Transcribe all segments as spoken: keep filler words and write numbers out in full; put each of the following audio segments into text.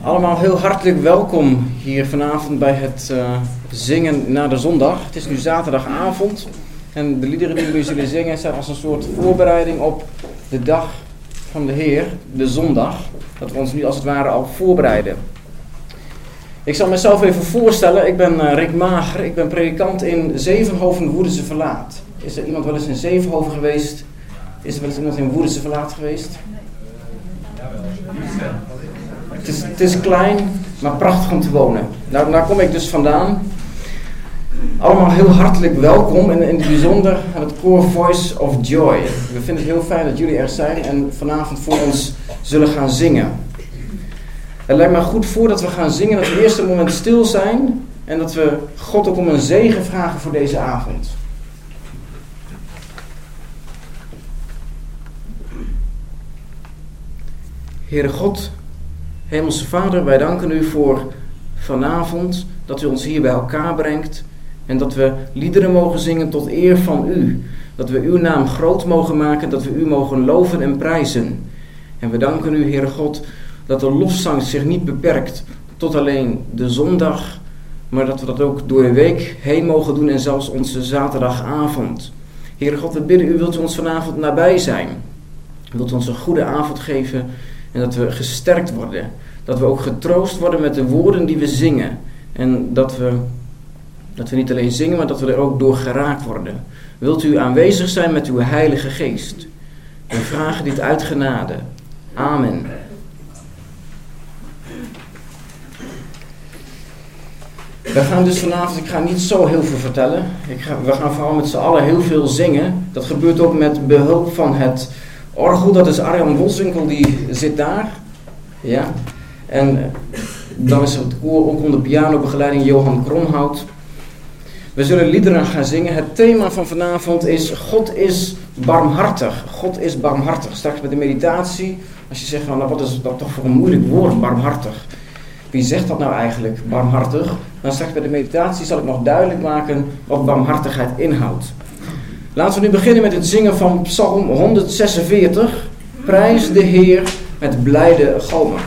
Allemaal heel hartelijk welkom hier vanavond bij het uh, zingen na de zondag. Het is nu zaterdagavond en de liederen die we zullen zingen zijn als een soort voorbereiding op de dag van de Heer, de zondag. Dat we ons nu als het ware al voorbereiden. Ik zal mezelf even voorstellen. Ik ben uh, Rick Mager, ik ben predikant in Zevenhoven Woerdense Verlaat. Is er iemand wel eens in Zevenhoven geweest? Is er wel eens iemand in Woerdense Verlaat geweest? Het is, het is klein, maar prachtig om te wonen. Nou, daar kom ik dus vandaan. Allemaal heel hartelijk welkom en in het bijzonder aan het koor Voice of Joy. We vinden het heel fijn dat jullie er zijn en vanavond voor ons zullen gaan zingen. Het lijkt me goed voordat we gaan zingen dat we eerst een moment stil zijn en dat we God ook om een zegen vragen voor deze avond. Heere God, Hemelse Vader, wij danken u voor vanavond dat u ons hier bij elkaar brengt en dat we liederen mogen zingen tot eer van u. Dat we uw naam groot mogen maken, dat we u mogen loven en prijzen. En we danken u, Heere God, dat de lofzang zich niet beperkt tot alleen de zondag, maar dat we dat ook door de week heen mogen doen en zelfs onze zaterdagavond. Heere God, we bidden u, wilt u ons vanavond nabij zijn? Wilt u ons een goede avond geven en dat we gesterkt worden? Dat we ook getroost worden met de woorden die we zingen. En dat we, dat we niet alleen zingen, maar dat we er ook door geraakt worden. Wilt u aanwezig zijn met uw Heilige Geest? We vragen dit uit genade. Amen. We gaan dus vanavond, ik ga niet zo heel veel vertellen. Ik ga, we gaan vooral met z'n allen heel veel zingen. Dat gebeurt ook met behulp van het orgel. Dat is Arjan Wolswinkel, die zit daar. Ja. En dan is het koor ook onder pianobegeleiding Johan Kromhout. We zullen liederen gaan zingen. Het thema van vanavond is God is barmhartig. God is barmhartig. Straks bij de meditatie, als je zegt, nou, wat is dat toch voor een moeilijk woord, barmhartig. Wie zegt dat nou eigenlijk, barmhartig? Dan straks bij de meditatie zal ik nog duidelijk maken wat barmhartigheid inhoudt. Laten we nu beginnen met het zingen van Psalm honderdzesenveertig. Prijs de Heer met blijde galmen.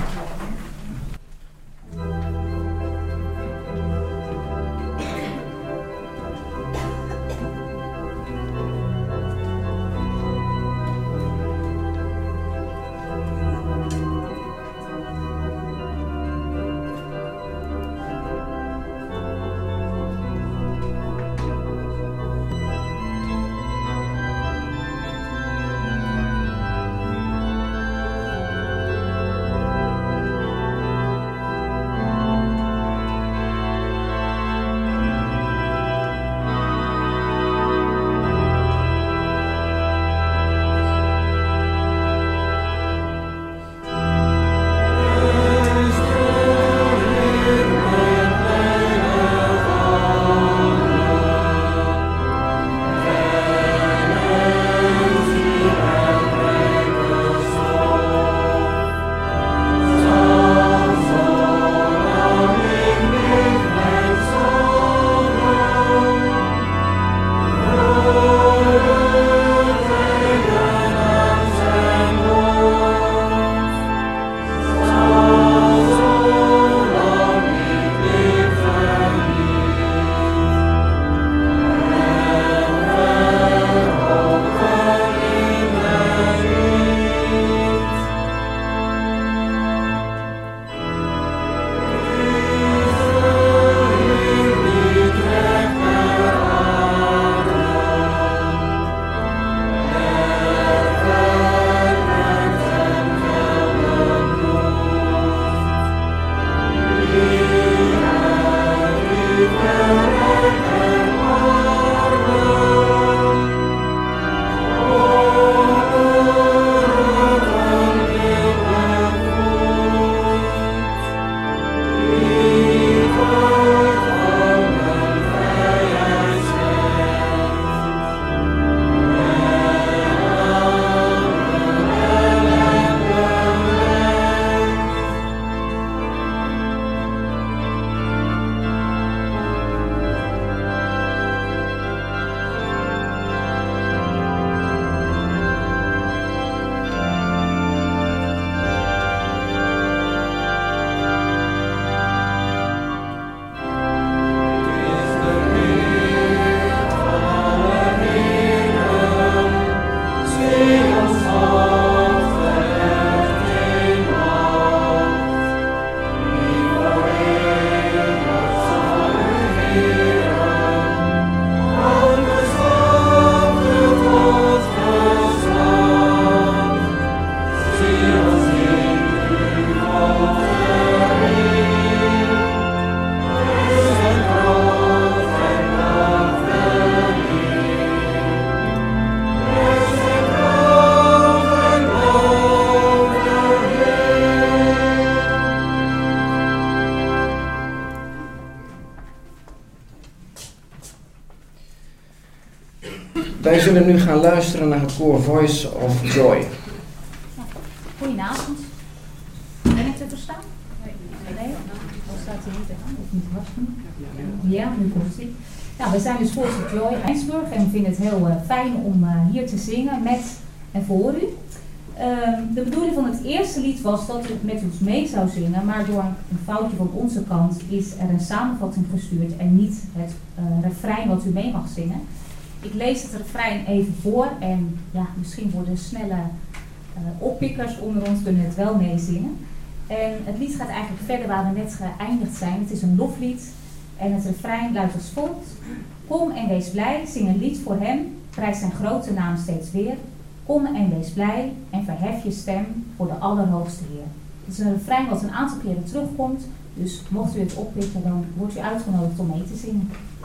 Wij zullen nu gaan luisteren naar het koor Voice of Joy. Goedenavond. Ben ik te verstaan? Nee? Of staat hij niet aan? Of niet hard genoeg? Ja, nu komt hij. Nou, we zijn dus Voice of Joy Einsburg en we vinden het heel uh, fijn om uh, hier te zingen met en voor u. Uh, de bedoeling van het eerste lied was dat u met ons mee zou zingen, maar door een foutje van onze kant is er een samenvatting gestuurd en niet het uh, refrein wat u mee mag zingen. Ik lees het refrein even voor en ja, misschien worden snelle uh, oppikkers onder ons kunnen het wel meezingen. En het lied gaat eigenlijk verder waar we net geëindigd zijn. Het is een loflied en het refrein luidt als volgt. Kom en wees blij, zing een lied voor hem, prijs zijn grote naam steeds weer. Kom en wees blij en verhef je stem voor de Allerhoogste Heer. Het is een refrein wat een aantal keren terugkomt, dus mocht u het oppikken, dan wordt u uitgenodigd om mee te zingen.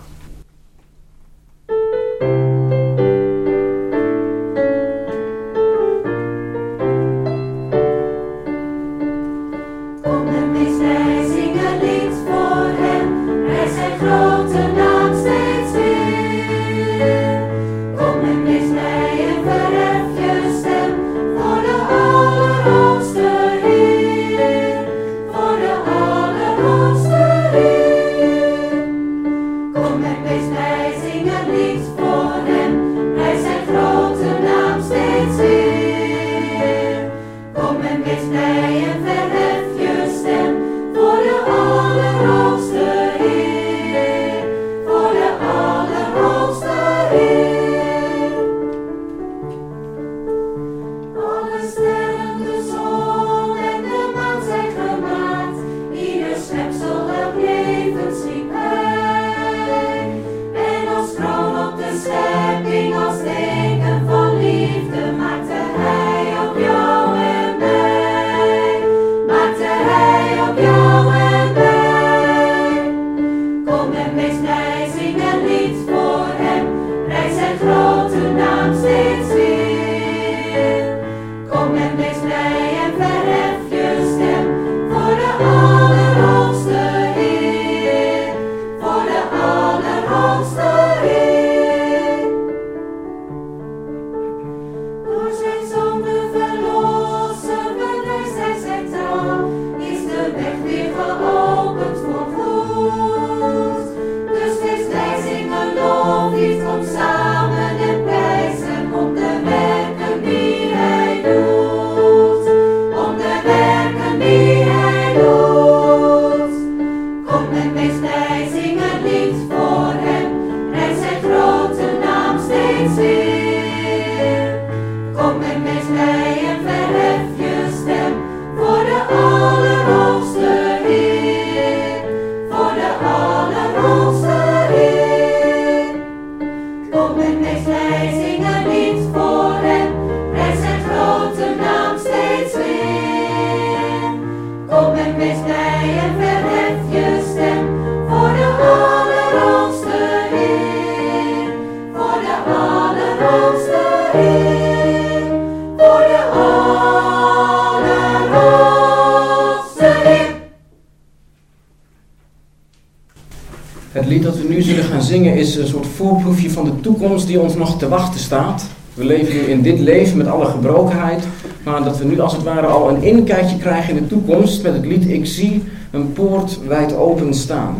Het lied dat we nu zullen gaan zingen is een soort voorproefje van de toekomst die ons nog te wachten staat. We leven nu in dit leven met alle gebrokenheid, maar dat we nu als het ware al een inkijkje krijgen in de toekomst met het lied Ik zie een poort wijd open staan.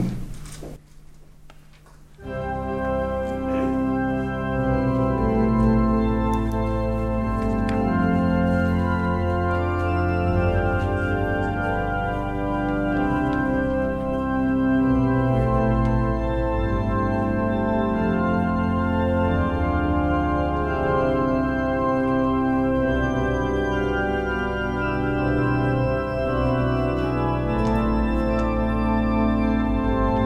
Kom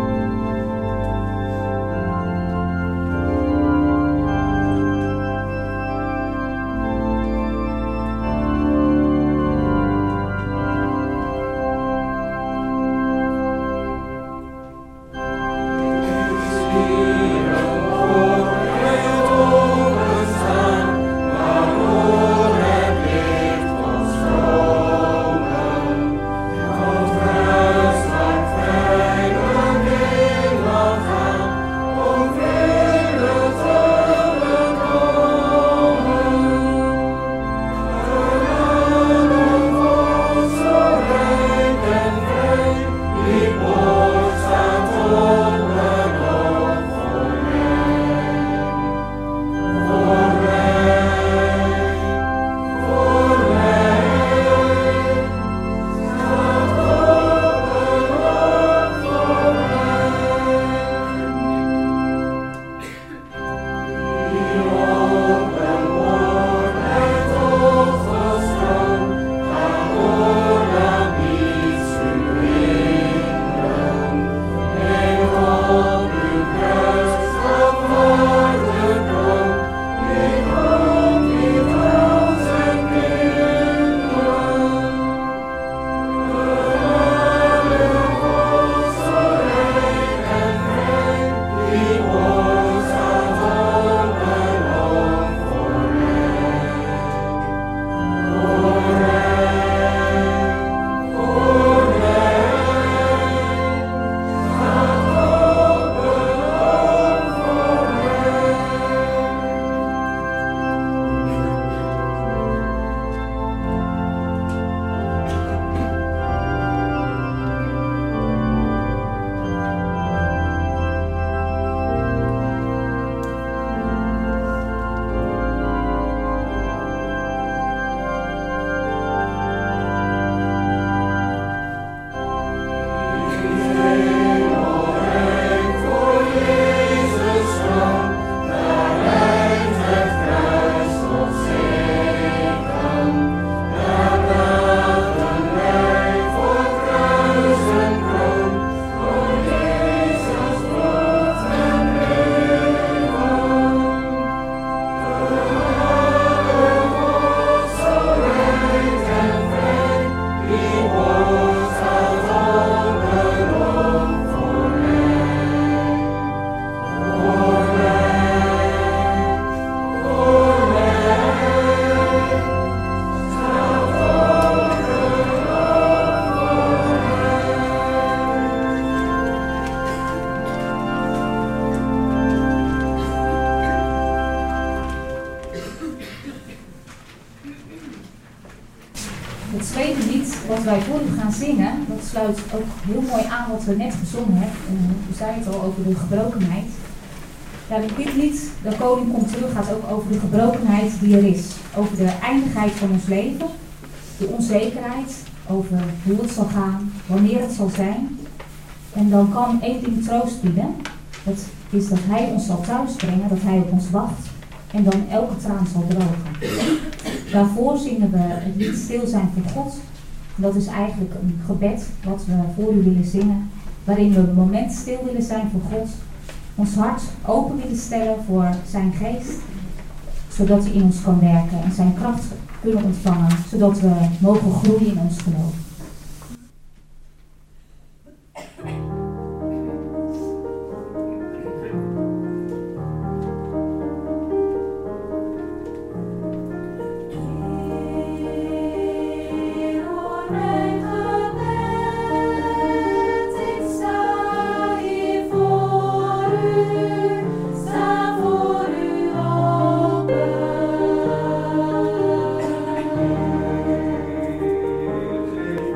wij voor u gaan zingen, dat sluit ook heel mooi aan wat we net gezongen hebben. Uh, u zei het al over de gebrokenheid. Ja, dit lied, De Koning komt terug, gaat ook over de gebrokenheid die er is. Over de eindigheid van ons leven, de onzekerheid, over hoe het zal gaan, wanneer het zal zijn. En dan kan één ding troost bieden. Dat is dat Hij ons zal thuisbrengen, dat Hij op ons wacht. En dan elke traan zal drogen. Daarvoor zingen we het lied Stil zijn voor God. Dat is eigenlijk een gebed wat we voor u willen zingen. Waarin we een moment stil willen zijn voor God. Ons hart open willen stellen voor zijn geest. Zodat hij in ons kan werken en zijn kracht kunnen ontvangen. Zodat we mogen groeien in ons geloof. Thank you.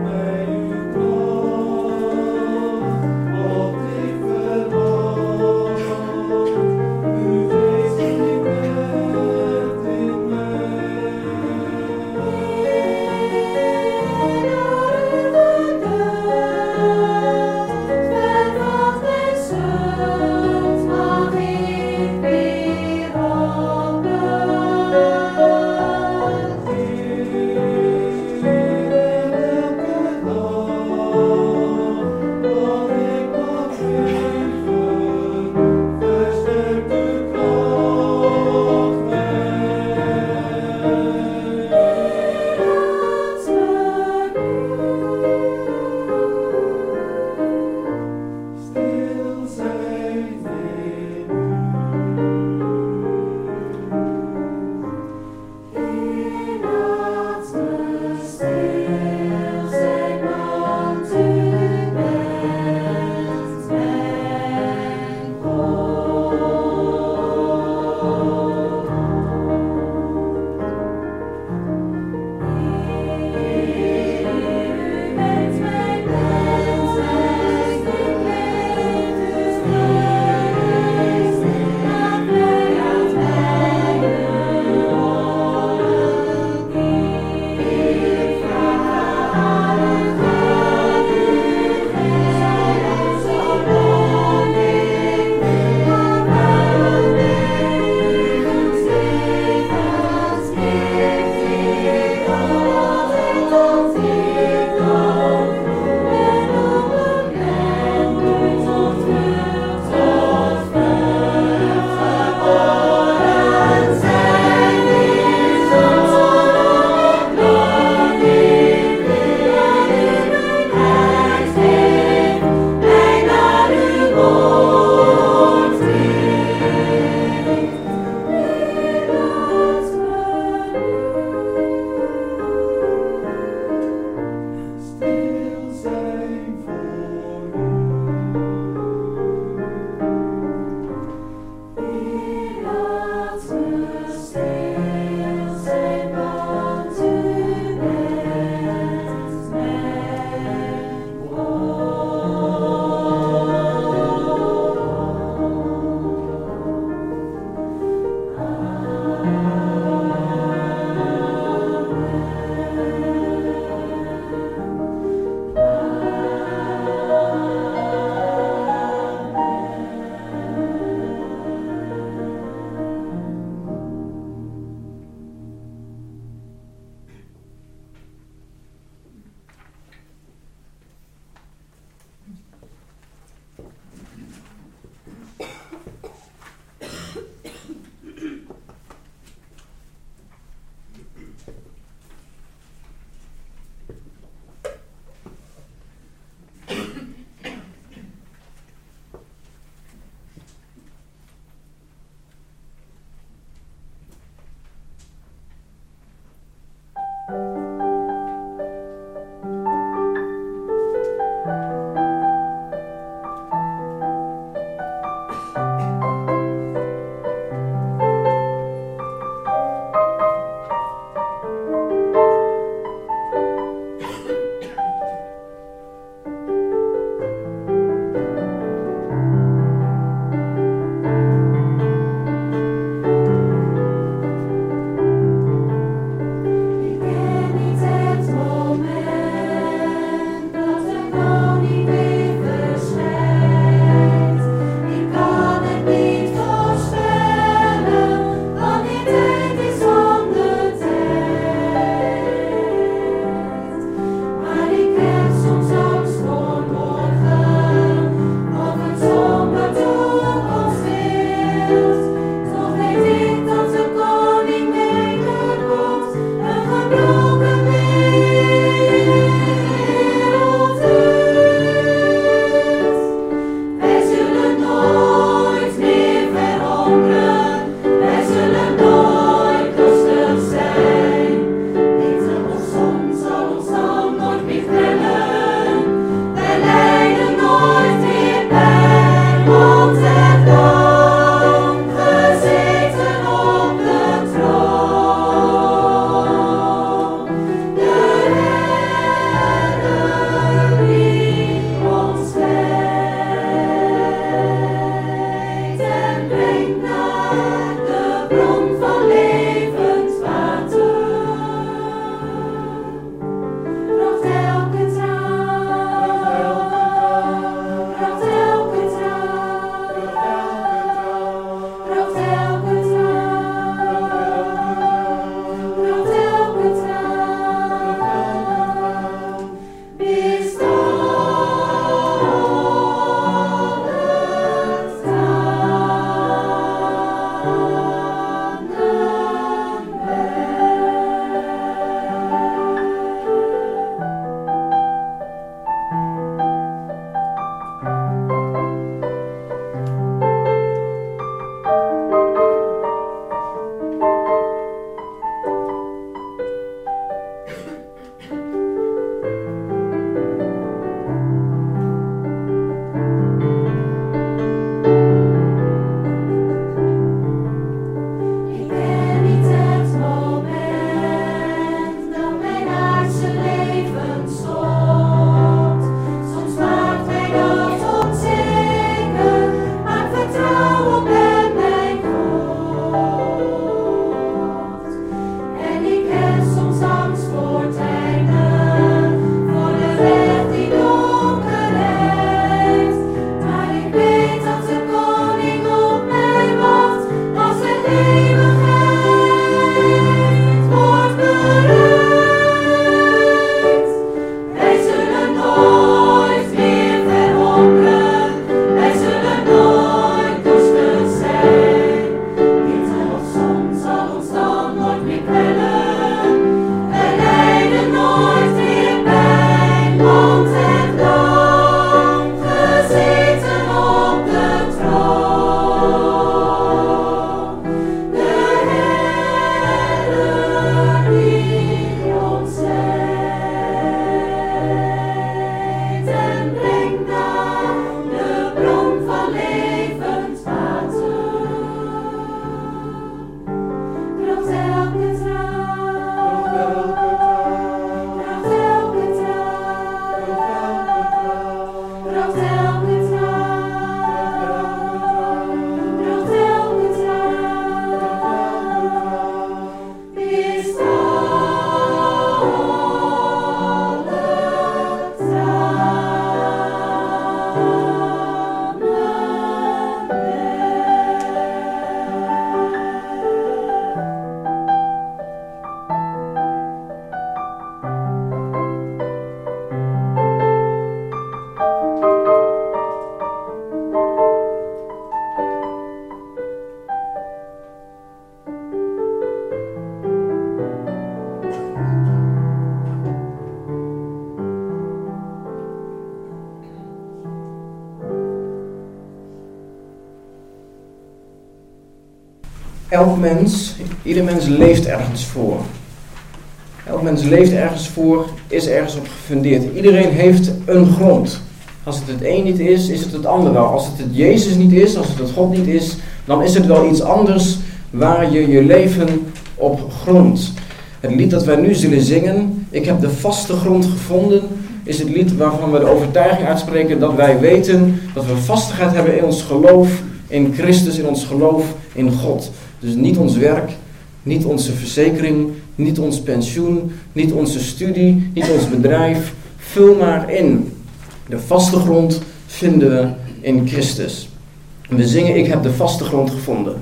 Elk mens, ieder mens leeft ergens voor. Elk mens leeft ergens voor, is ergens op gefundeerd. Iedereen heeft een grond. Als het het een niet is, is het het ander wel. Als het het Jezus niet is, als het het God niet is, dan is het wel iets anders waar je je leven op grondt. Het lied dat wij nu zullen zingen, ik heb de vaste grond gevonden, is het lied waarvan we de overtuiging uitspreken dat wij weten dat we vastigheid hebben in ons geloof in Christus, in ons geloof in God. Dus niet ons werk, niet onze verzekering, niet ons pensioen, niet onze studie, niet ons bedrijf. Vul maar in. De vaste grond vinden we in Christus. En we zingen, ik heb de vaste grond gevonden.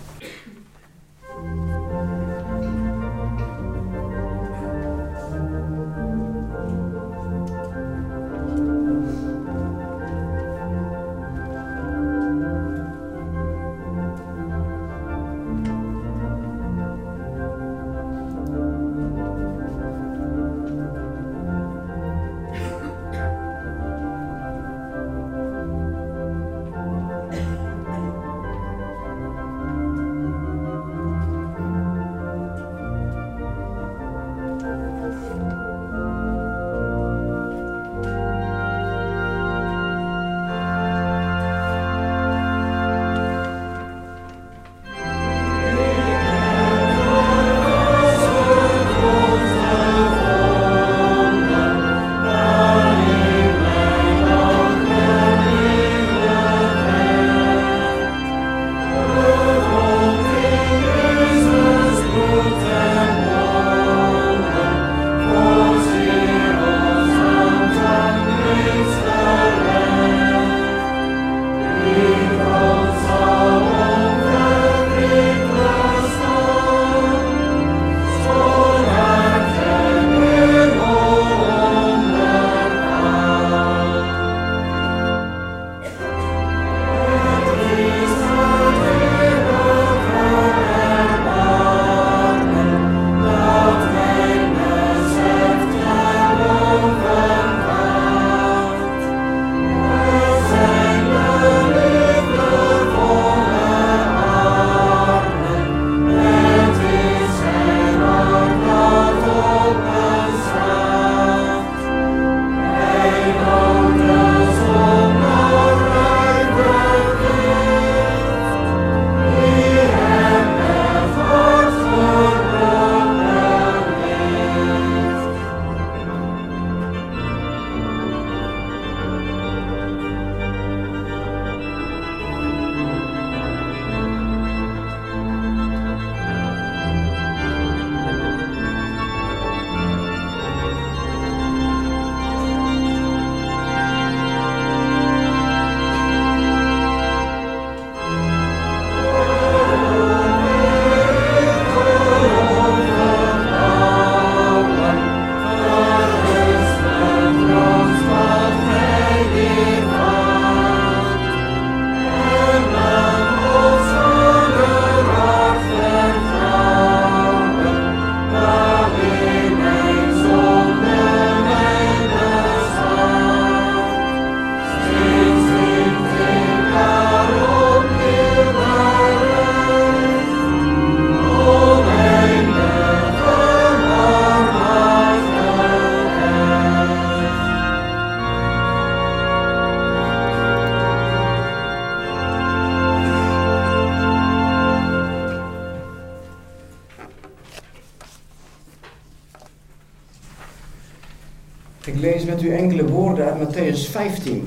Ik lees met u enkele woorden uit Mattheüs vijftien.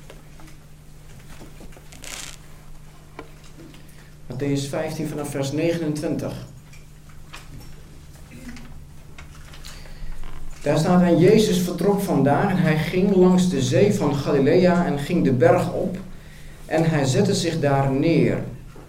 Mattheüs vijftien vanaf vers negenentwintig. Daar staat: en Jezus vertrok vandaar en hij ging langs de zee van Galilea en ging de berg op en hij zette zich daar neer.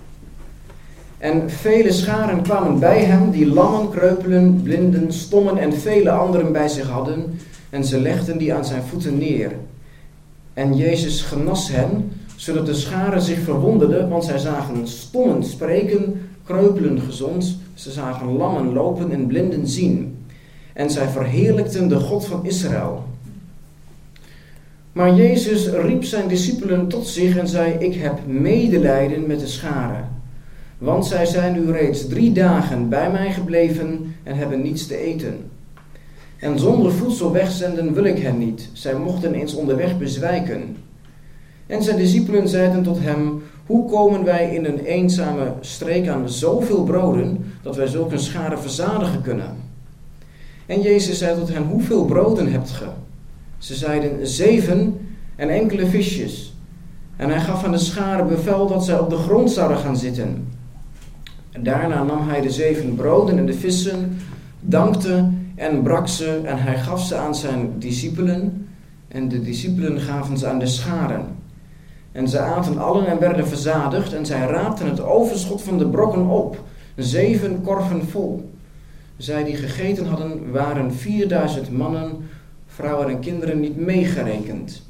En vele scharen kwamen bij hem die lammen, kreupelen, blinden, stommen en vele anderen bij zich hadden en ze legden die aan zijn voeten neer. En Jezus genas hen, zodat de scharen zich verwonderden, want zij zagen stommen spreken, kreupelen gezond, ze zagen lammen lopen en blinden zien. En zij verheerlijkten de God van Israël. Maar Jezus riep zijn discipelen tot zich en zei: ik heb medelijden met de scharen, Want zij zijn nu reeds drie dagen bij mij gebleven en hebben niets te eten. En zonder voedsel wegzenden wil ik hen niet. Zij mochten eens onderweg bezwijken. En zijn discipelen zeiden tot hem: hoe komen wij in een eenzame streek aan zoveel broden, dat wij zulke een schare verzadigen kunnen? En Jezus zei tot hen: hoeveel broden hebt ge? Ze zeiden: zeven en enkele visjes. En hij gaf aan de schare bevel dat zij op de grond zouden gaan zitten. En daarna nam hij de zeven broden en de vissen, dankte en brak ze, en hij gaf ze aan zijn discipelen. En de discipelen gaven ze aan de scharen. En ze aten allen en werden verzadigd, en zij raapten het overschot van de brokken op, zeven korven vol. Zij die gegeten hadden, waren vierduizend mannen, vrouwen en kinderen niet meegerekend.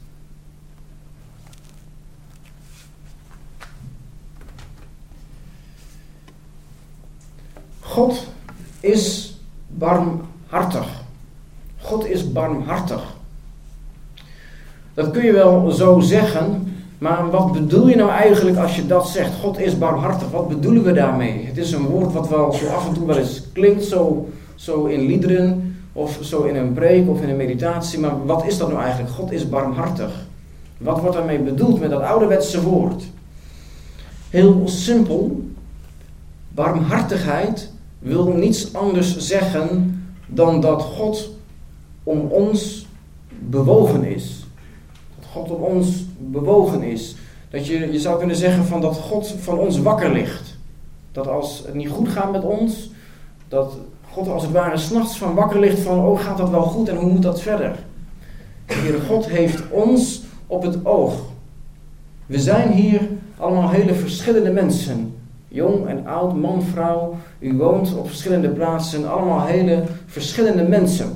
God is barmhartig. God is barmhartig. Dat kun je wel zo zeggen, maar wat bedoel je nou eigenlijk als je dat zegt? God is barmhartig. Wat bedoelen we daarmee? Het is een woord wat wel zo af en toe wel eens klinkt, zo, zo in liederen, of zo in een preek of in een meditatie. Maar wat is dat nou eigenlijk? God is barmhartig. Wat wordt daarmee bedoeld met dat ouderwetse woord? Heel simpel. Barmhartigheid wil niets anders zeggen dan dat God om ons bewogen is. Dat God om ons bewogen is. Dat je, je zou kunnen zeggen van dat God van ons wakker ligt. Dat als het niet goed gaat met ons, dat God als het ware 's nachts van wakker ligt van: oh, gaat dat wel goed en hoe moet dat verder? De Heere God heeft ons op het oog. We zijn hier allemaal hele verschillende mensen. Jong en oud, man, vrouw. U woont op verschillende plaatsen. Allemaal hele verschillende mensen.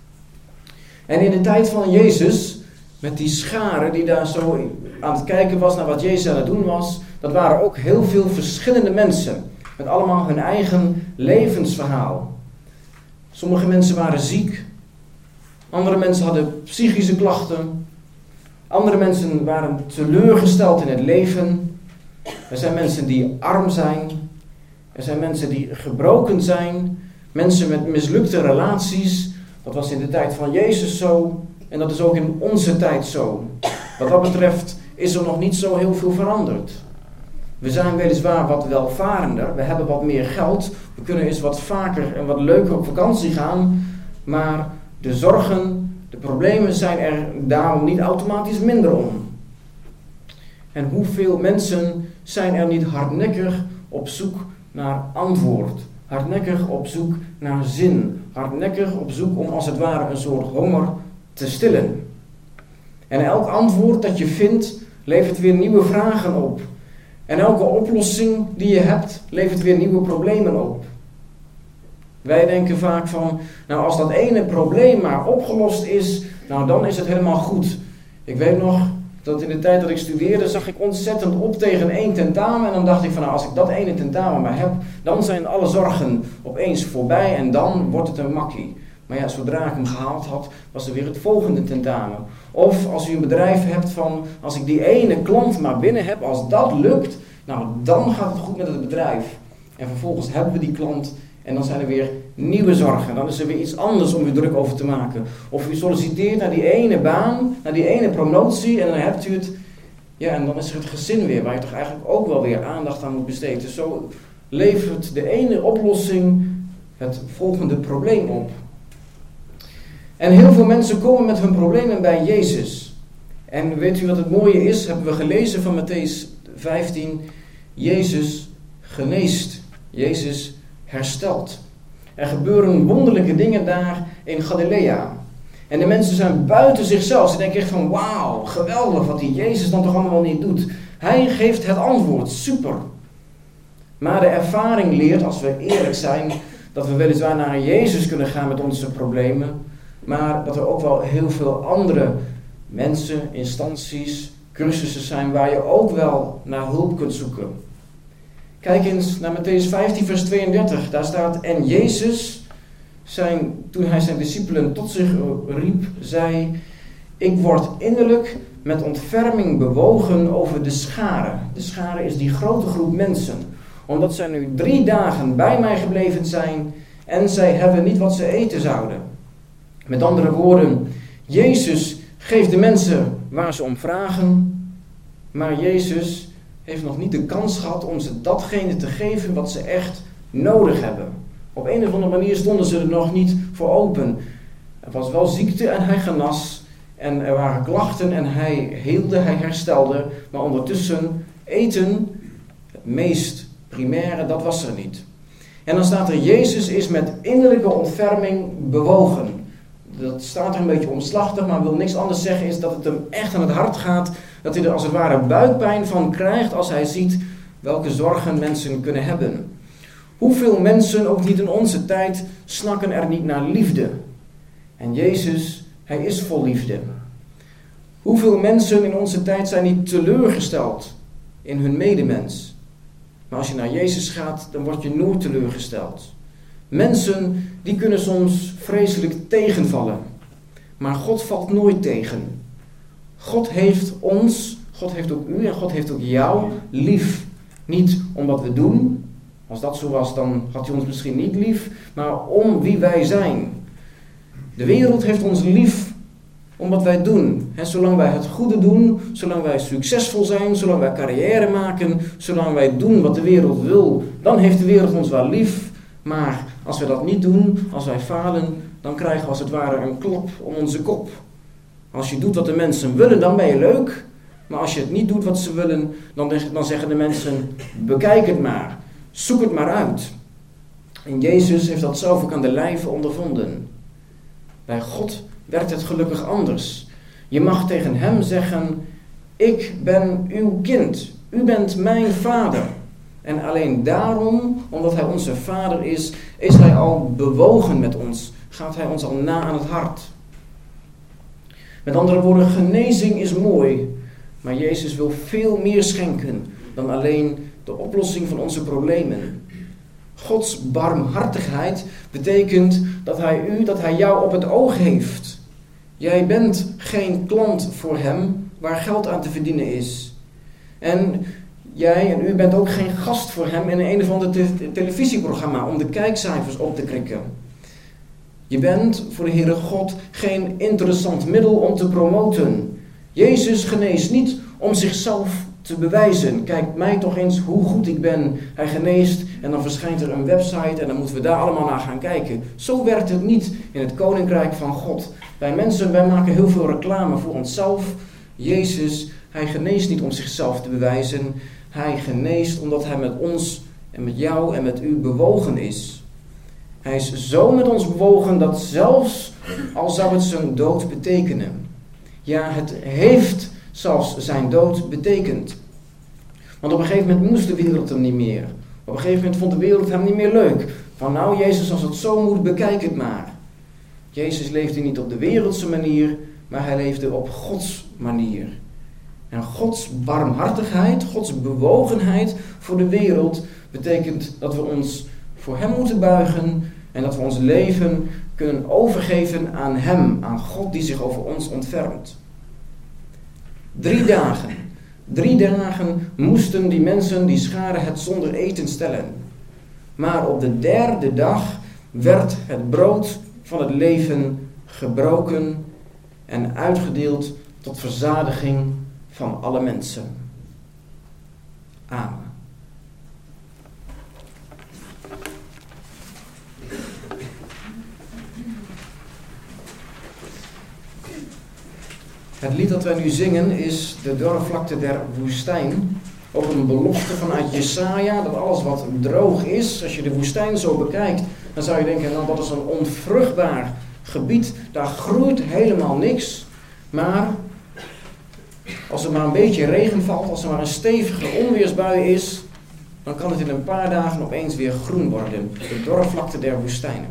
En in de tijd van Jezus, met die schare die daar zo aan het kijken was naar wat Jezus aan het doen was, dat waren ook heel veel verschillende mensen. Met allemaal hun eigen levensverhaal. Sommige mensen waren ziek. Andere mensen hadden psychische klachten. Andere mensen waren teleurgesteld in het leven. Er zijn mensen die arm zijn. Er zijn mensen die gebroken zijn. Mensen met mislukte relaties. Dat was in de tijd van Jezus zo. En dat is ook in onze tijd zo. Wat dat betreft is er nog niet zo heel veel veranderd. We zijn weliswaar wat welvarender. We hebben wat meer geld. We kunnen eens wat vaker en wat leuker op vakantie gaan. Maar de zorgen, de problemen zijn er daarom niet automatisch minder om. En hoeveel mensen zijn er niet hardnekkig op zoek naar antwoord. Hardnekkig op zoek naar zin. Hardnekkig op zoek om als het ware een soort honger te stillen. En elk antwoord dat je vindt levert weer nieuwe vragen op. En elke oplossing die je hebt levert weer nieuwe problemen op. Wij denken vaak van, nou als dat ene probleem maar opgelost is, nou dan is het helemaal goed. Ik weet nog dat in de tijd dat ik studeerde zag ik ontzettend op tegen één tentamen. En dan dacht ik van, nou als ik dat ene tentamen maar heb, dan zijn alle zorgen opeens voorbij en dan wordt het een makkie. Maar ja, zodra ik hem gehaald had, was er weer het volgende tentamen. Of als u een bedrijf hebt van, als ik die ene klant maar binnen heb, als dat lukt, nou dan gaat het goed met het bedrijf. En vervolgens hebben we die klant en dan zijn er weer nieuwe zorgen. Dan is er weer iets anders om u druk over te maken. Of u solliciteert naar die ene baan, naar die ene promotie en dan hebt u het. Ja, en dan is er het gezin weer, waar je toch eigenlijk ook wel weer aandacht aan moet besteden. Dus zo levert de ene oplossing het volgende probleem op. En heel veel mensen komen met hun problemen bij Jezus. En weet u wat het mooie is? Hebben we gelezen van Mattheüs vijftien. Jezus geneest. Jezus herstelt. Er gebeuren wonderlijke dingen daar in Galilea. En de mensen zijn buiten zichzelf. Ze denken echt van wauw, geweldig wat die Jezus dan toch allemaal niet doet. Hij geeft het antwoord, super. Maar de ervaring leert, als we eerlijk zijn, dat we weliswaar naar Jezus kunnen gaan met onze problemen. Maar dat er ook wel heel veel andere mensen, instanties, cursussen zijn waar je ook wel naar hulp kunt zoeken. Kijk eens naar Mattheüs vijftien vers tweeëndertig. Daar staat: en Jezus, zijn, toen hij zijn discipelen tot zich riep, zei: ik word innerlijk met ontferming bewogen over de schare. De schare is die grote groep mensen. omdat zij nu drie dagen bij mij gebleven zijn en zij hebben niet wat ze eten zouden. Met andere woorden, Jezus geeft de mensen waar ze om vragen, maar Jezus heeft nog niet de kans gehad om ze datgene te geven wat ze echt nodig hebben. Op een of andere manier stonden ze er nog niet voor open. Er was wel ziekte en hij genas. En er waren klachten en hij heelde, hij herstelde. Maar ondertussen eten, het meest primaire, dat was er niet. En dan staat er, Jezus is met innerlijke ontferming bewogen. Dat staat er een beetje omslachtig, maar wil niks anders zeggen, is dat het hem echt aan het hart gaat. Dat hij er als het ware buikpijn van krijgt als hij ziet welke zorgen mensen kunnen hebben. Hoeveel mensen, ook niet in onze tijd, snakken er niet naar liefde. En Jezus, hij is vol liefde. Hoeveel mensen in onze tijd zijn niet teleurgesteld in hun medemens. Maar als je naar Jezus gaat, dan word je nooit teleurgesteld. Mensen, die kunnen soms vreselijk tegenvallen. Maar God valt nooit tegen. God heeft ons, God heeft ook u en God heeft ook jou lief. Niet om wat we doen. Als dat zo was, dan had hij ons misschien niet lief. Maar om wie wij zijn. De wereld heeft ons lief om wat wij doen. He, zolang wij het goede doen, zolang wij succesvol zijn, zolang wij carrière maken, zolang wij doen wat de wereld wil, dan heeft de wereld ons wel lief. Maar als we dat niet doen, als wij falen, dan krijgen we als het ware een klap om onze kop. Als je doet wat de mensen willen, dan ben je leuk. Maar als je het niet doet wat ze willen, dan, dan zeggen de mensen, bekijk het maar, zoek het maar uit. En Jezus heeft dat zelf ook aan de lijve ondervonden. Bij God werkt het gelukkig anders. Je mag tegen hem zeggen, ik ben uw kind, u bent mijn vader. En alleen daarom, omdat hij onze vader is, is hij al bewogen met ons. Gaat hij ons al na aan het hart. Met andere woorden, genezing is mooi. Maar Jezus wil veel meer schenken dan alleen de oplossing van onze problemen. Gods barmhartigheid betekent dat hij u, dat hij jou op het oog heeft. Jij bent geen klant voor hem waar geld aan te verdienen is. En jij en u bent ook geen gast voor hem in een of ander te- televisieprogramma om de kijkcijfers op te krikken. Je bent voor de Heere God geen interessant middel om te promoten. Jezus geneest niet om zichzelf te bewijzen. Kijk mij toch eens hoe goed ik ben. Hij geneest en dan verschijnt er een website en dan moeten we daar allemaal naar gaan kijken. Zo werkt het niet in het Koninkrijk van God. Wij mensen, wij maken heel veel reclame voor onszelf. Jezus, hij geneest niet om zichzelf te bewijzen. Hij geneest omdat hij met ons en met jou en met u bewogen is. Hij is zo met ons bewogen dat zelfs al zou het zijn dood betekenen. Ja, het heeft zelfs zijn dood betekend. Want op een gegeven moment moest de wereld hem niet meer. Op een gegeven moment vond de wereld hem niet meer leuk. Van nou Jezus, als het zo moet, bekijk het maar. Jezus leefde niet op de wereldse manier, maar hij leefde op Gods manier. En Gods barmhartigheid, Gods bewogenheid voor de wereld betekent dat we ons voor hem moeten buigen en dat we ons leven kunnen overgeven aan hem, aan God die zich over ons ontfermt. Drie dagen, drie dagen moesten die mensen, die scharen, het zonder eten stellen. Maar op de derde dag werd het brood van het leven gebroken en uitgedeeld tot verzadiging van alle mensen. Amen. Het lied dat wij nu zingen is de dorre vlakte der woestijn. Ook een belofte vanuit Jesaja dat alles wat droog is, als je de woestijn zo bekijkt, dan zou je denken, nou dat is een onvruchtbaar gebied, daar groeit helemaal niks. Maar als er maar een beetje regen valt, als er maar een stevige onweersbui is, dan kan het in een paar dagen opeens weer groen worden. De dorre vlakte der woestijnen.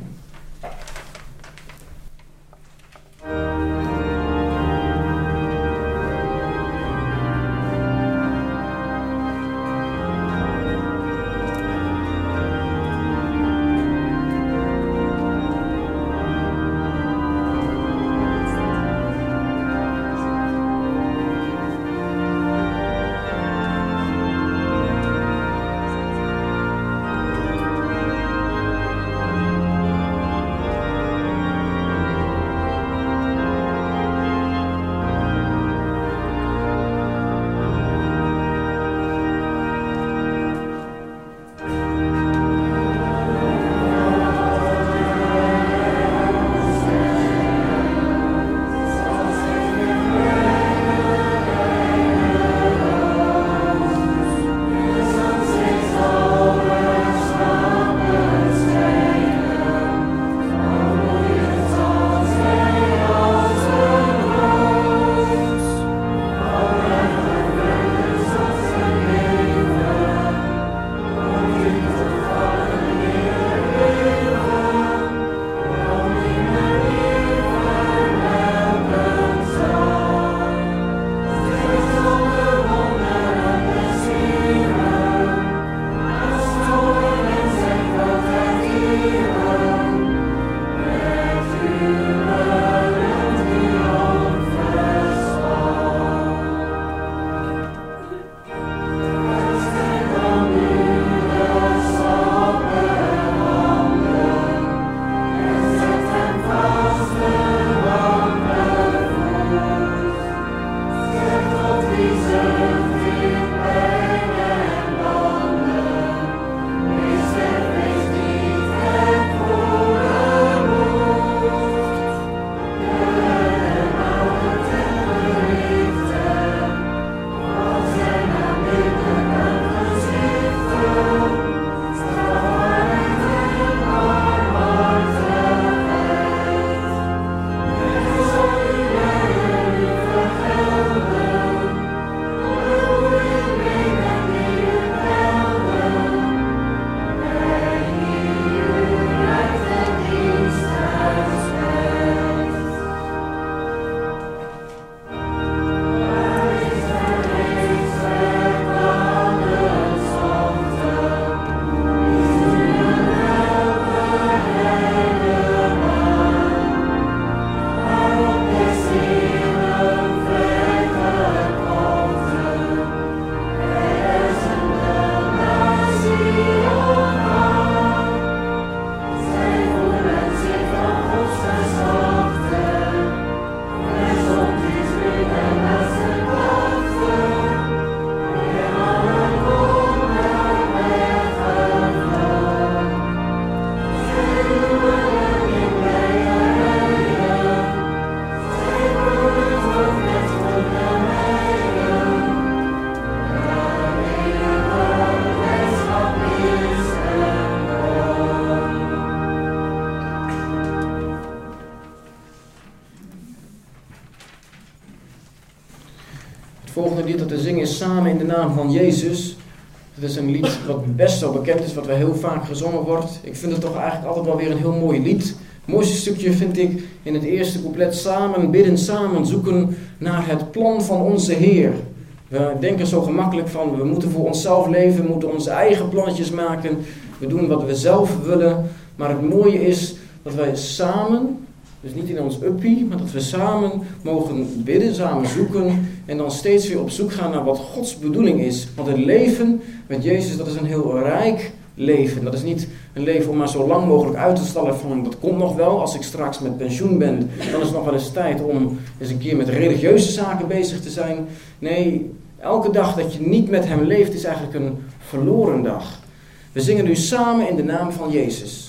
volgende lied dat we zingen is Samen in de naam van Jezus. Het is een lied wat best wel bekend is, wat wel heel vaak gezongen wordt. Ik vind het toch eigenlijk altijd wel weer een heel mooi lied. Het mooiste stukje vind ik in het eerste couplet. Samen bidden, samen zoeken naar het plan van onze Heer. We denken zo gemakkelijk van, we moeten voor onszelf leven, we moeten onze eigen plannetjes maken. We doen wat we zelf willen. Maar het mooie is dat wij samen, dus niet in ons uppie, maar dat we samen mogen bidden, samen zoeken en dan steeds weer op zoek gaan naar wat Gods bedoeling is. Want het leven met Jezus, dat is een heel rijk leven. Dat is niet een leven om maar zo lang mogelijk uit te stellen van, dat komt nog wel, als ik straks met pensioen ben, dan is het nog wel eens tijd om eens een keer met religieuze zaken bezig te zijn. Nee, elke dag dat je niet met hem leeft is eigenlijk een verloren dag. We zingen nu samen in de naam van Jezus.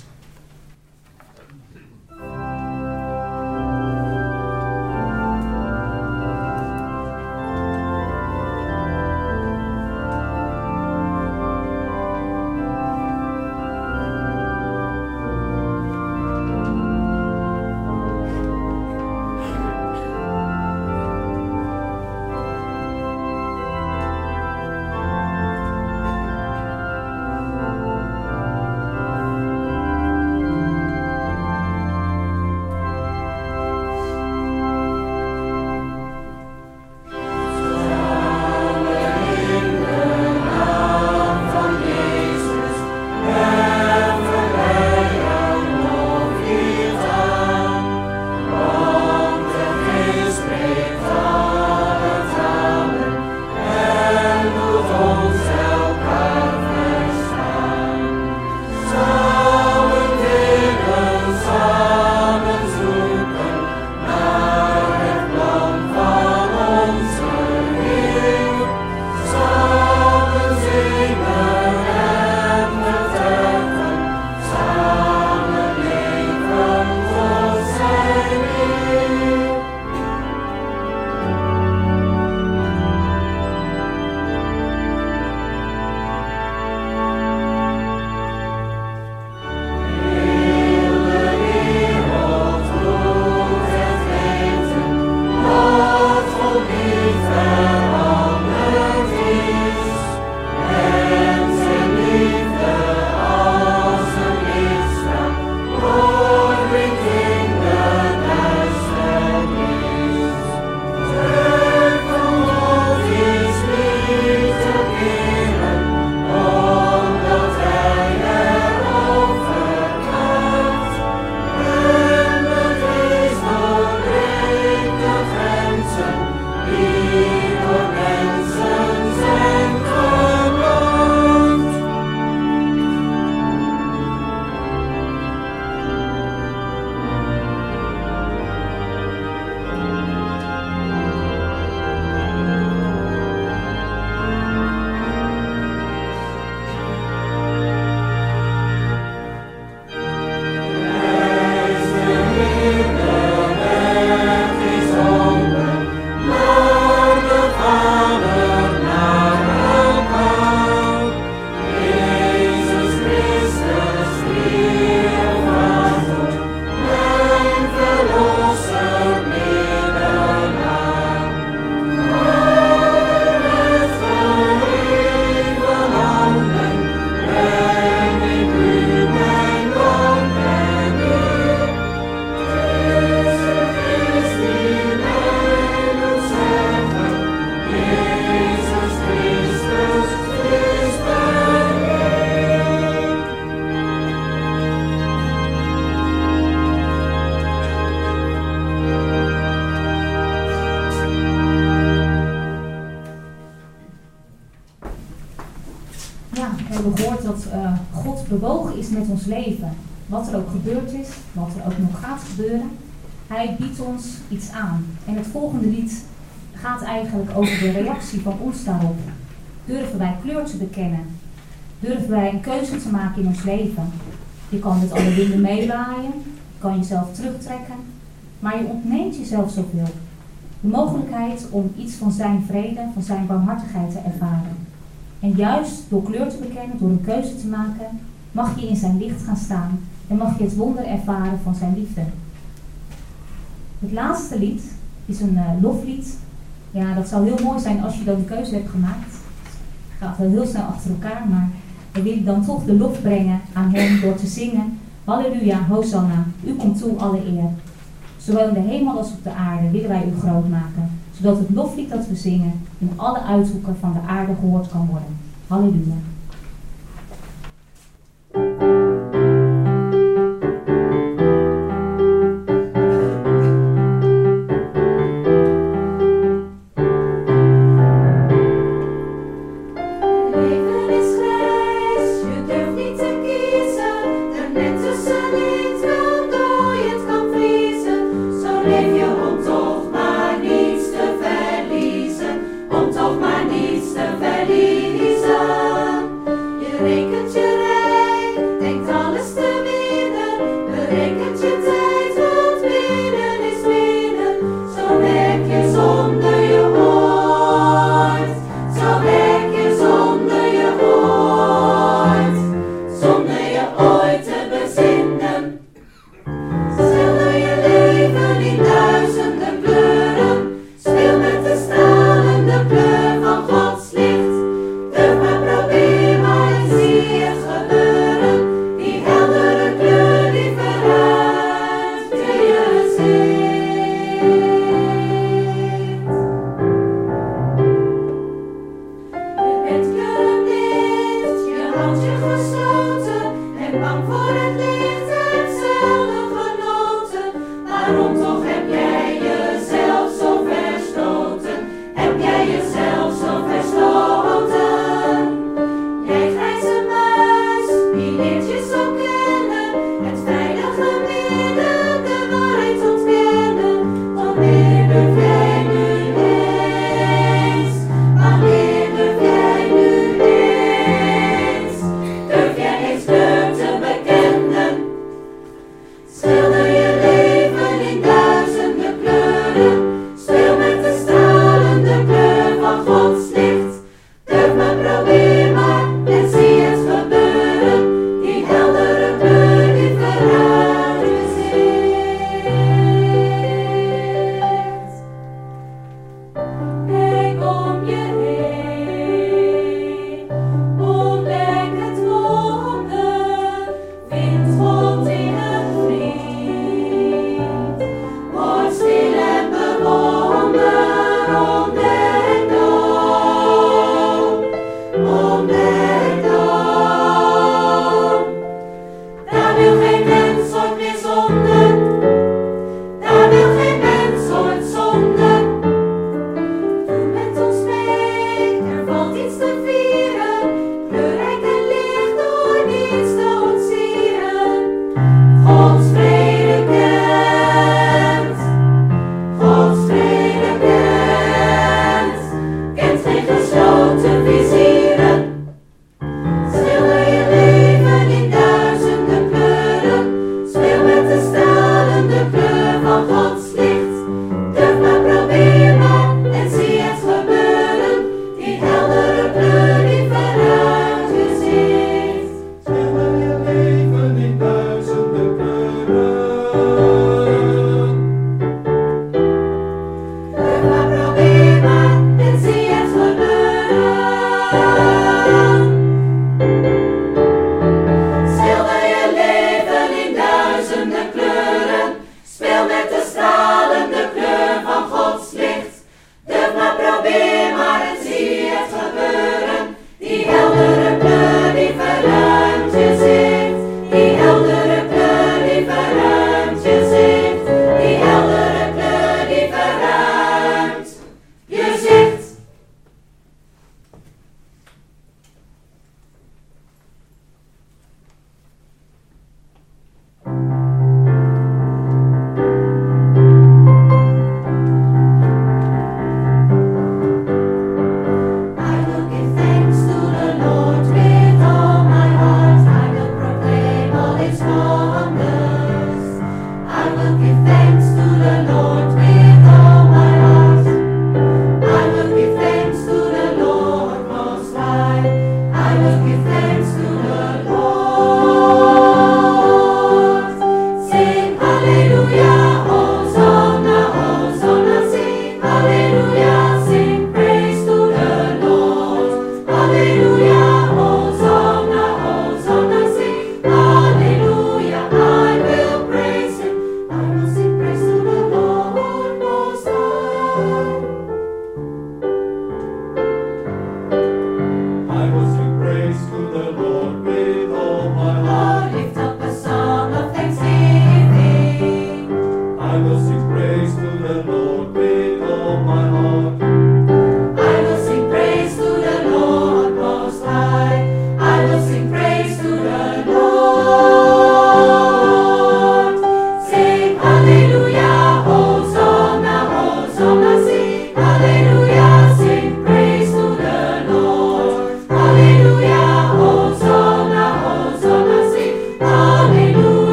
bewogen is met ons leven. Wat er ook gebeurd is, wat er ook nog gaat gebeuren. Hij biedt ons iets aan. En het volgende lied gaat eigenlijk over de reactie van ons daarop. Durven wij kleur te bekennen? Durven wij een keuze te maken in ons leven? Je kan met alle winden meewaaien, je kan jezelf terugtrekken, maar je ontneemt jezelf zoveel. De mogelijkheid om iets van zijn vrede, van zijn barmhartigheid te ervaren. En juist door kleur te bekennen, door een keuze te maken, mag je in zijn licht gaan staan en mag je het wonder ervaren van zijn liefde. Het laatste lied is een uh, loflied Ja, dat zou heel mooi zijn als je dan de keuze hebt gemaakt. Het gaat wel heel snel achter elkaar, maar we willen dan toch de lof brengen aan hem door te zingen. Halleluja, Hosanna, u komt toe alle eer. Zowel in de hemel als op de aarde willen wij u groot maken, zodat het loflied dat we zingen in alle uithoeken van de aarde gehoord kan worden. Halleluja. Toch maar niets te verliezen.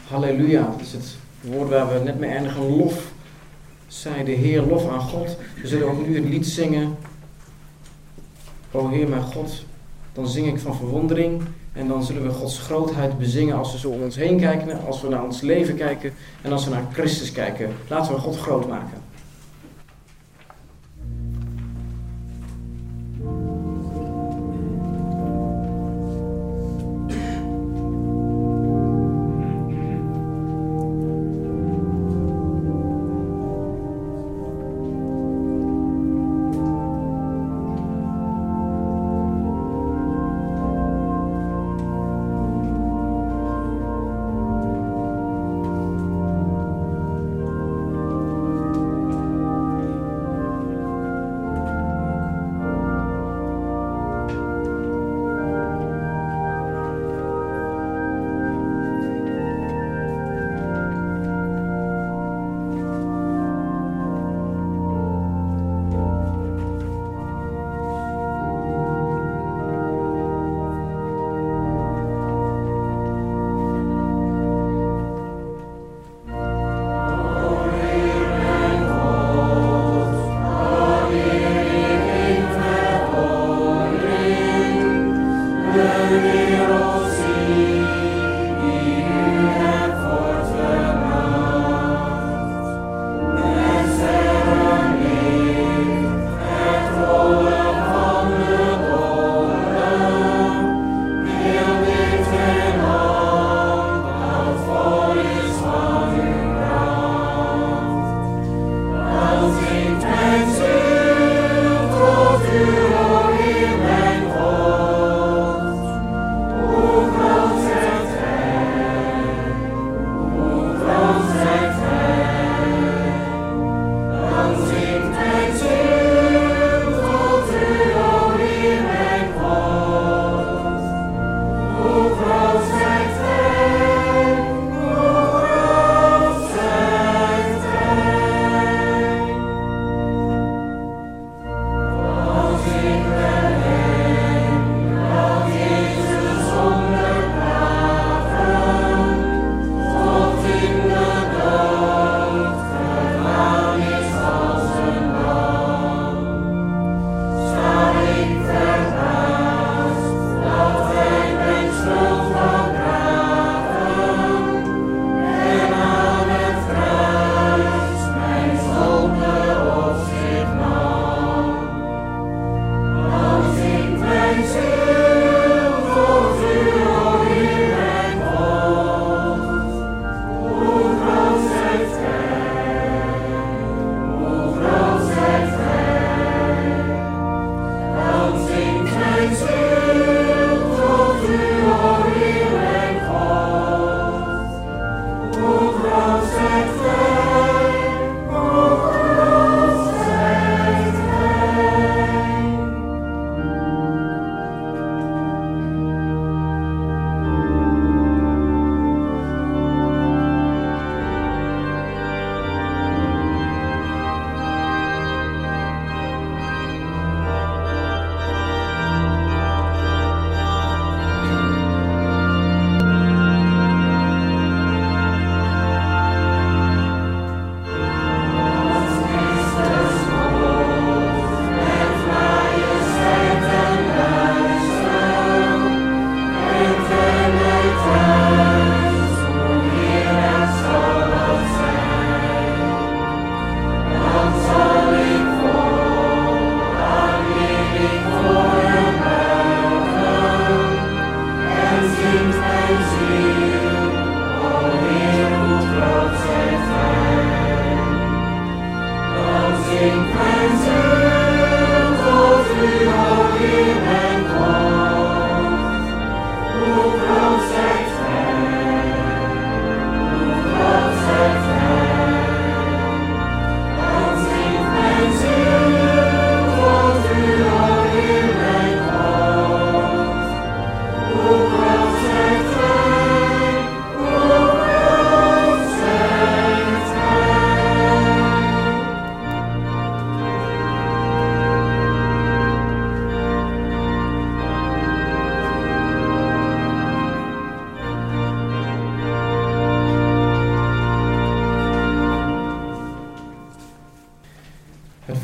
Halleluja, dat is het woord waar we net mee eindigen. Lof, zij de Heer, lof aan God. We zullen ook nu het lied zingen. O Heer mijn God, dan zing ik van verwondering. En dan zullen we Gods grootheid bezingen als we zo om ons heen kijken, als we naar ons leven kijken en als we naar Christus kijken. Laten we God groot maken.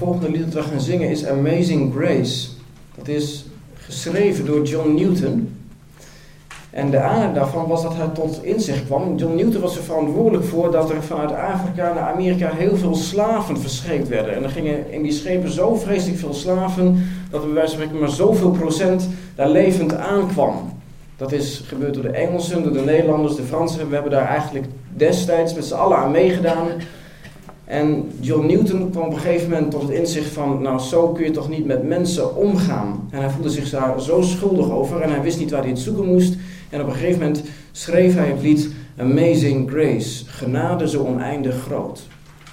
volgende lied dat we gaan zingen is Amazing Grace. Dat is geschreven door John Newton. En de aanleiding daarvan was dat hij tot inzicht kwam. John Newton was er verantwoordelijk voor dat er vanuit Afrika naar Amerika heel veel slaven verscheept werden. En er gingen in die schepen zo vreselijk veel slaven dat er bij wijze van spreken maar zoveel procent daar levend aankwam. Dat is gebeurd door de Engelsen, door de Nederlanders, de Fransen. We hebben daar eigenlijk destijds met z'n allen aan meegedaan. En John Newton kwam op een gegeven moment tot het inzicht van, nou zo kun je toch niet met mensen omgaan. En hij voelde zich daar zo schuldig over en hij wist niet waar hij het zoeken moest. En op een gegeven moment schreef hij het lied Amazing Grace, genade zo oneindig groot.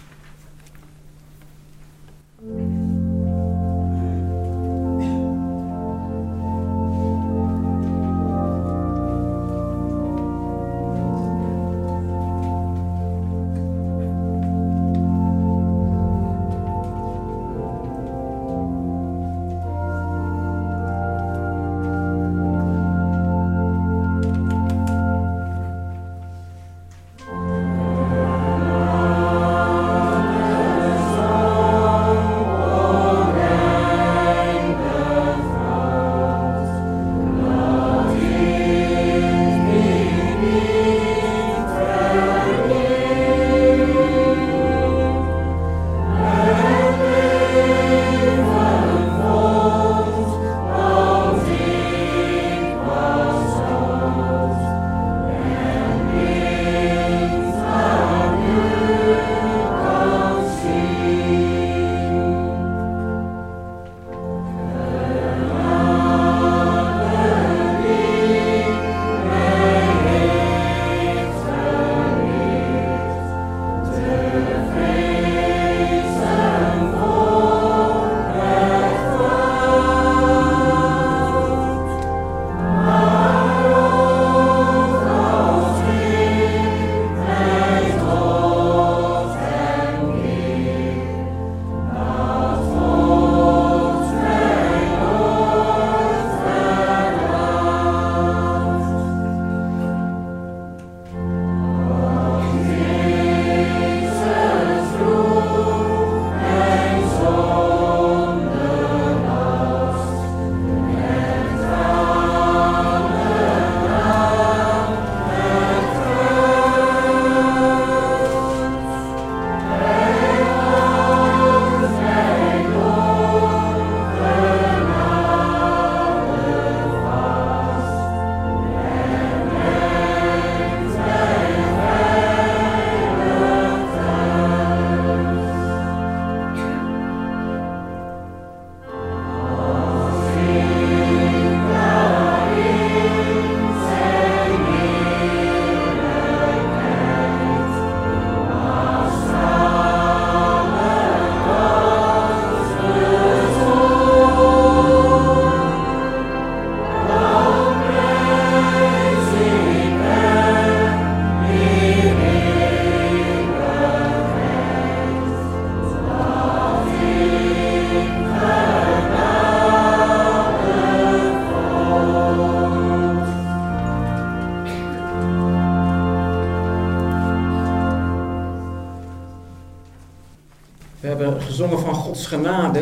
We hebben gezongen van Gods genade.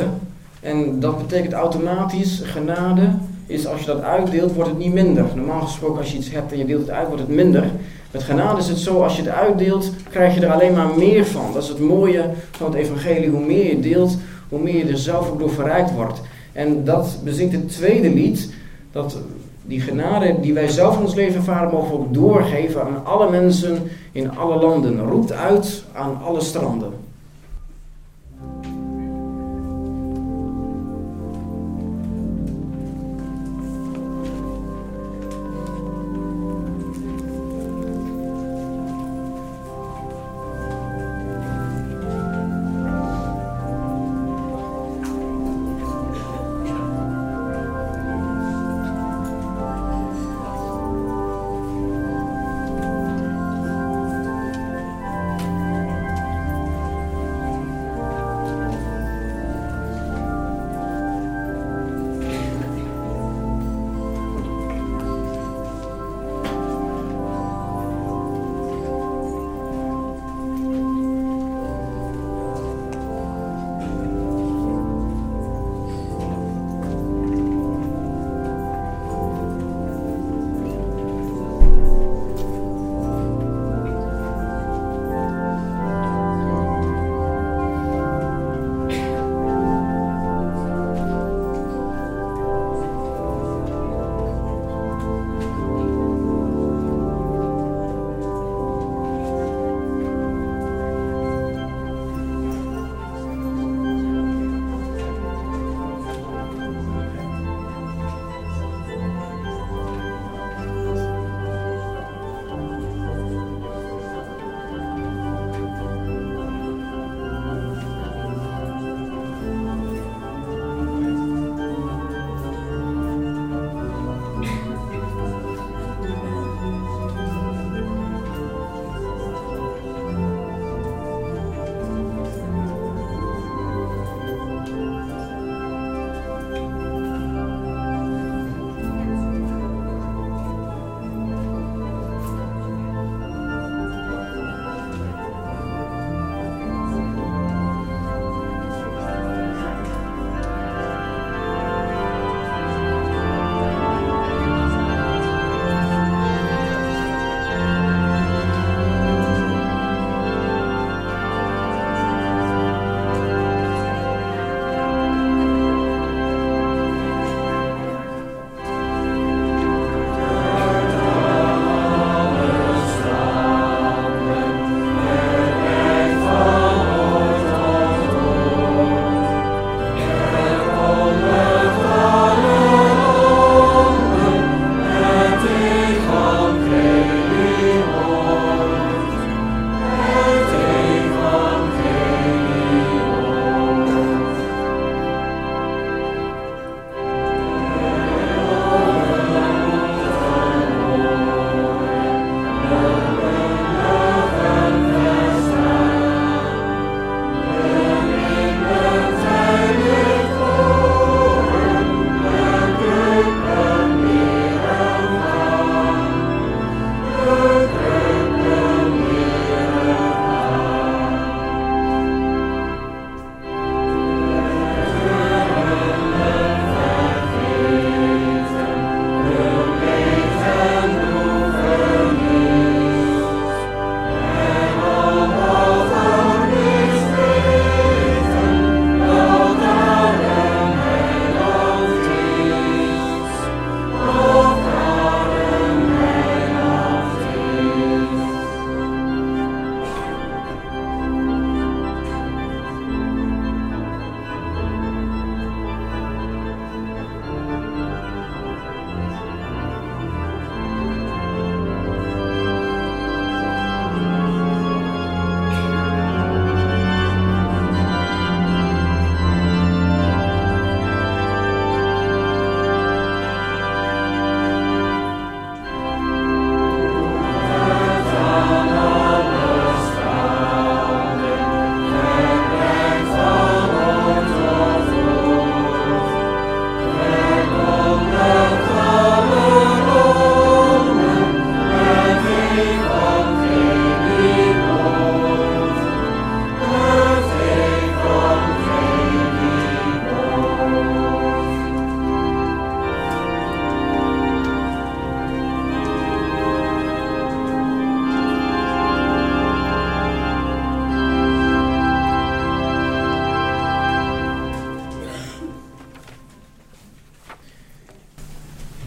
En dat betekent automatisch, genade is als je dat uitdeelt, wordt het niet minder. Normaal gesproken als je iets hebt en je deelt het uit, wordt het minder. Met genade is het zo, als je het uitdeelt, krijg je er alleen maar meer van. Dat is het mooie van het evangelie. Hoe meer je deelt, hoe meer je er zelf ook door verrijkt wordt. En dat bezingt het tweede lied, dat die genade die wij zelf in ons leven ervaren, mogen we ook doorgeven aan alle mensen in alle landen. Roept uit aan alle stranden.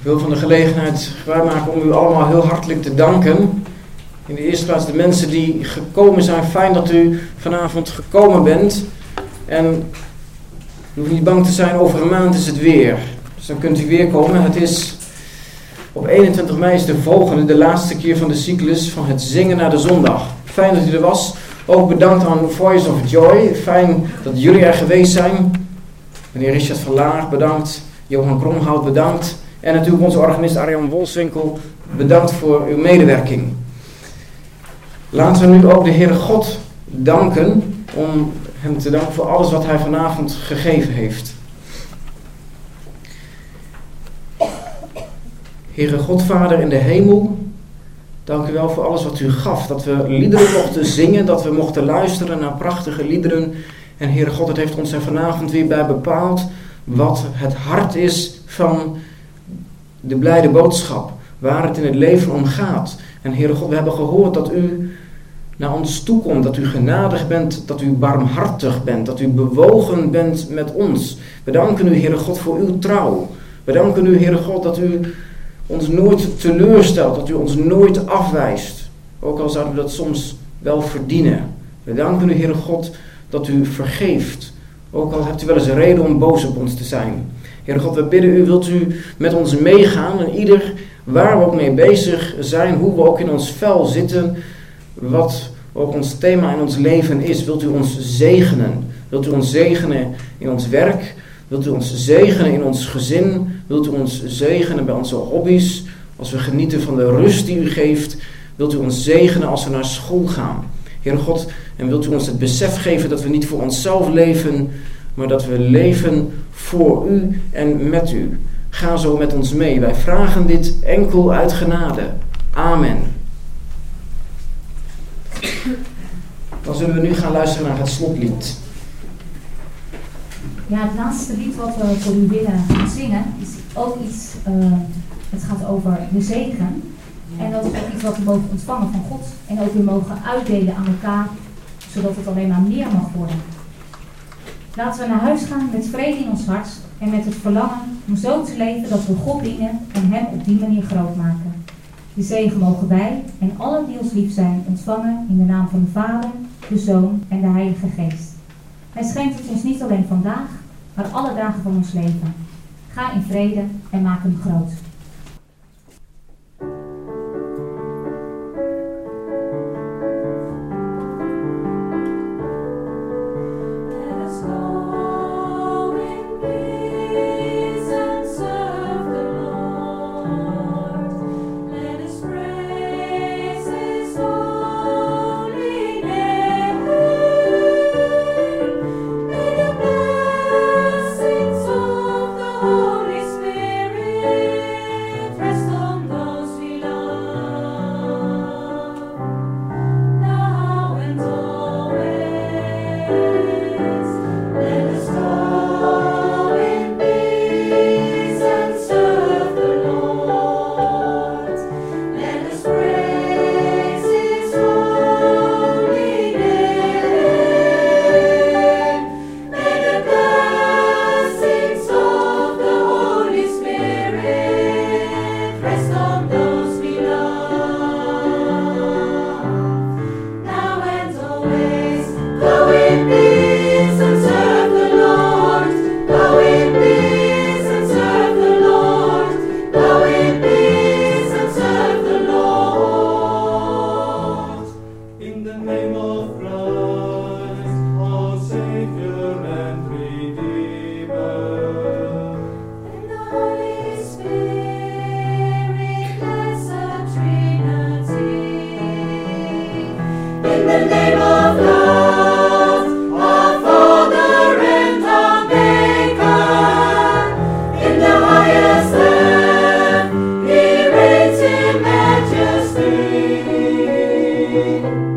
wil van de gelegenheid gebruik maken om u allemaal heel hartelijk te danken. In de eerste plaats de mensen die gekomen zijn. Fijn dat u vanavond gekomen bent. En u hoeft niet bang te zijn, over een maand is het weer. Dus dan kunt u weer komen. Het is op eenentwintig mei is de volgende, de laatste keer van de cyclus van het zingen naar de zondag. Fijn dat u er was. Ook bedankt aan Voice of Joy. Fijn dat jullie er geweest zijn. Meneer Richard van Laar, bedankt. Johan Kromhout, bedankt. En natuurlijk onze organist Arjan Wolfswinkel, bedankt voor uw medewerking. Laten we nu ook de Heere God danken, om hem te danken voor alles wat hij vanavond gegeven heeft. Heere Godvader in de hemel, dank u wel voor alles wat u gaf. Dat we liederen mochten zingen, dat we mochten luisteren naar prachtige liederen. En Heere God, het heeft ons er vanavond weer bij bepaald wat het hart is van de blijde boodschap. Waar het in het leven om gaat. En Heere God, we hebben gehoord dat u naar ons toekomt. Dat u genadig bent, dat u barmhartig bent. Dat u bewogen bent met ons. We danken u, Heere God, voor uw trouw. We danken u, Heere God, dat u ons nooit teleurstelt. Dat u ons nooit afwijst. Ook al zouden we dat soms wel verdienen. We danken u, Heere God, dat u vergeeft. Ook al hebt u wel eens een reden om boos op ons te zijn. Heere God, we bidden u, wilt u met ons meegaan. En ieder waar we ook mee bezig zijn, hoe we ook in ons vel zitten, wat ook ons thema in ons leven is. Wilt u ons zegenen? Wilt u ons zegenen in ons werk? Wilt u ons zegenen in ons gezin? Wilt u ons zegenen bij onze hobby's? Als we genieten van de rust die u geeft. Wilt u ons zegenen als we naar school gaan? Heere God, en wilt u ons het besef geven dat we niet voor onszelf leven, maar dat we leven voor u en met u. Ga zo met ons mee. Wij vragen dit enkel uit genade. Amen. Dan zullen we nu gaan luisteren naar het slotlied. Ja, het laatste lied wat we voor u willen gaan zingen is ook iets, uh, het gaat over de zegen. En dat is ook iets wat we mogen ontvangen van God en ook weer mogen uitdelen aan elkaar, zodat het alleen maar meer mag worden. Laten we naar huis gaan met vrede in ons hart en met het verlangen om zo te leven dat we God dienen en hem op die manier groot maken. De zegen mogen wij en allen die ons lief zijn ontvangen in de naam van de Vader, de Zoon en de Heilige Geest. Hij schenkt het ons niet alleen vandaag, maar alle dagen van ons leven. Ga in vrede en maak hem groot. Majesty.